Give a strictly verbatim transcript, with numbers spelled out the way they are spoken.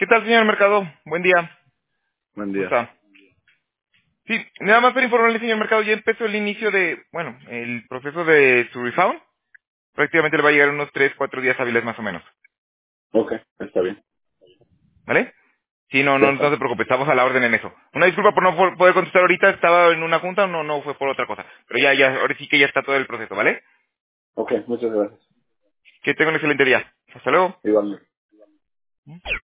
¿Qué tal, señor Mercado? Buen día. Buen ¿Cómo día. está? Sí, nada más para informarle, señor Mercado, ya empezó el inicio de, bueno, el proceso de su refund. Prácticamente le va a llegar unos tres, cuatro días hábiles más o menos. Ok, está bien. ¿Vale? Sí, no, Ya no, no está. se preocupe, estamos a la orden en eso. Una disculpa por no po- poder contestar ahorita, estaba en una junta, no, no fue por otra cosa. Pero ya, ya, ahora sí que ya está todo el proceso, ¿vale? Ok, muchas gracias. Que tenga un excelente día. Hasta luego. Igualmente.